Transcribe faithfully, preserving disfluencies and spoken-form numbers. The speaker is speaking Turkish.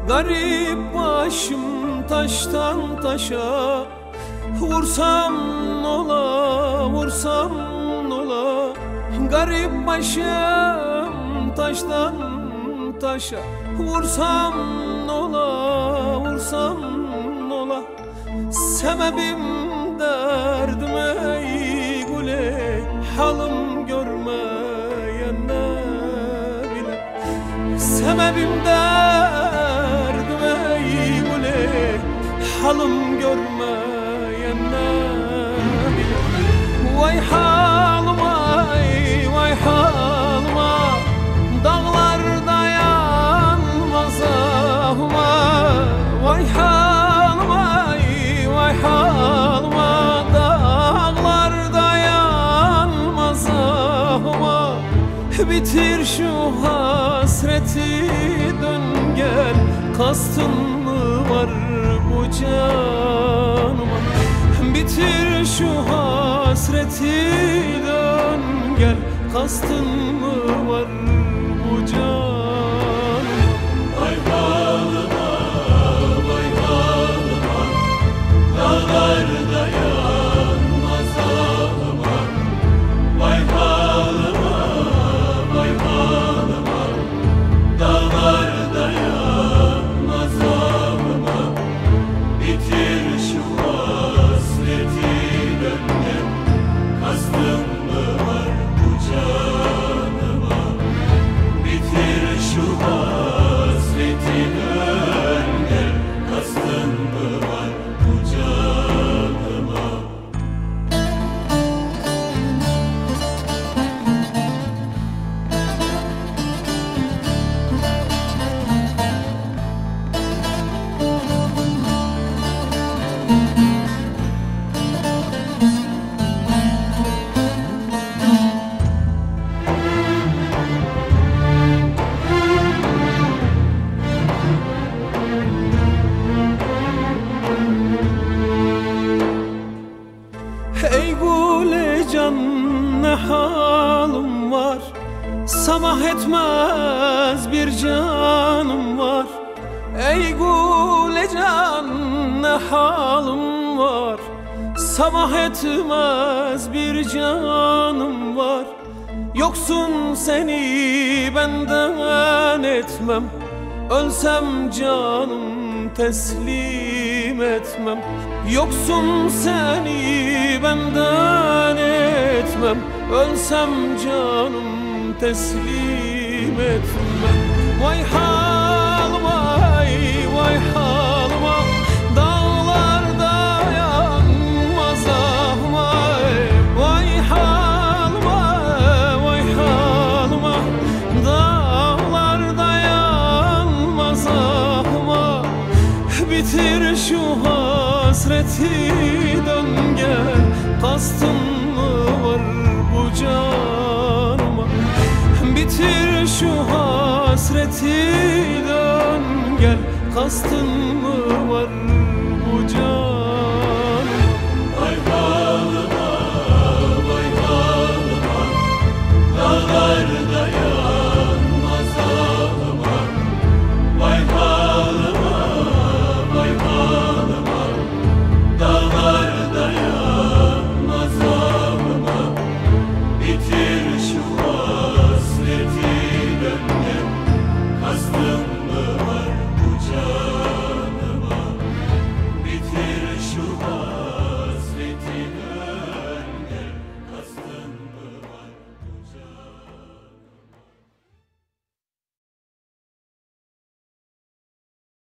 Garip başım taştan taşa, vursam nola, vursam nola. Garip başım taştan taşa, vursam nola, vursam nola. Sebebim derdim ey gule, halım görmeyen ne bile. Sebebim derdim ey gule, halım görmeyen ne bile. Vay halıma, vay halıma, dağlarda yanmaz ahıma. Vay halıma, vay halıma, dağlarda yanmaz ahıma. Bitir şu hasreti, dön gel, kastın mı var bu canıma? Bitir şu hasreti, dön gel, kastın mı var bu canıma? Vay halıma, vay halıma, dağlarda yanmaz ahıma. Vay halıma, vay halıma, dağlarda yanmaz ahıma. Bitir şu hasreti, dön gel, kastın mı var bu canıma? Bitir şu hasreti, dön gel, kastın mı var bu canıma? Ey gule can, ne halim var, sabah etmez bir canım var. Ey gule can, ne halim var, sabah etmez bir canım var. Yoksun seni benden etmem, ölsem canım teslim etmem. Yoksun seni benden etmem, ölsem canım teslim etmem. Vay halıma, vay halıma, dağlarda yanmaz ahıma. Vay halıma, vay halıma, dağlarda yanmaz ahıma. Bitir şu hasreti, dön gel, kastın mı var bu canıma? Bitir şu hasreti, dön gel, kastın mı var bu canıma?